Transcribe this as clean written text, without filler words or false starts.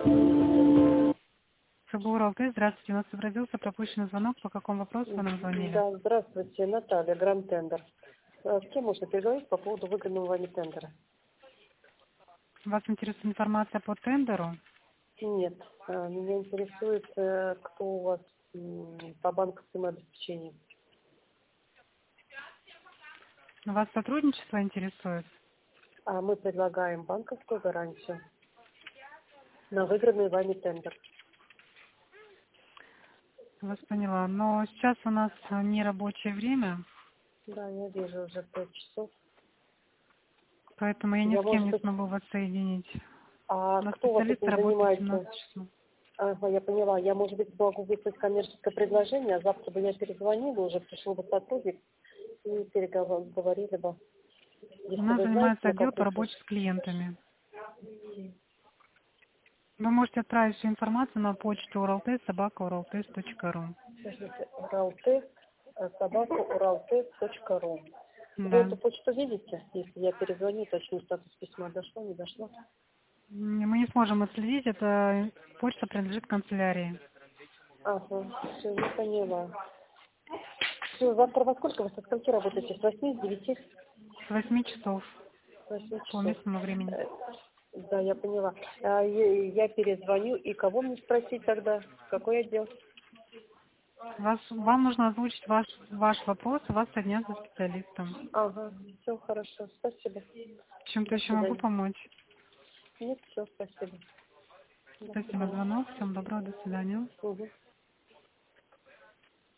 ФБУ РЛТ, здравствуйте, у нас отобразился пропущенный звонок. По какому вопросу вы нам звонили? Да, здравствуйте, Наталья, Гранд Тендер. С кем можно переговорить по поводу выигранного вами тендера? Вас интересует информация по тендеру? Нет, меня интересует, кто у вас по банковскому обеспечению. Вас сотрудничество интересует? Мы предлагаем банковскую гарантию на выигранный вами тендер. Вас поняла. Но сейчас у нас не рабочее время, Да, я вижу уже 5 часов. поэтому я ни Я, с кем может не быть, смогу вас соединить. У нас кто у вас специалисты этим работают в занимается? 17 часов. Ага, я поняла. Я, может быть, могу выслать коммерческое предложение, а завтра бы я перезвонила, уже пришел бы сотрудник и переговорили бы. У Если нас вы знаете, занимается на отдел по какой работе с клиентами. Вы можете отправить всю информацию на почту uraltes@uraltes.ru. uraltes@uraltes.ru. Вы Да. эту почту видите? Если я перезвоню, уточню статус письма, дошло, не дошло? Мы не сможем отследить, эта почта принадлежит канцелярии. Ага, все, я поняла. Все, завтра во сколько вы со скольки работаете? С 8, с 9? С 8 часов С 8 по часов. местному времени. Да, я поняла. Я перезвоню, и кого мне спросить тогда? Какой отдел? Вам нужно озвучить ваш вопрос, и вас соединят со специалистом. Ага, все хорошо, спасибо. Чем-то До еще могу свидания. помочь? Нет, все, спасибо. До Спасибо за свидания. звонок. Всем доброго, до свидания. Угу.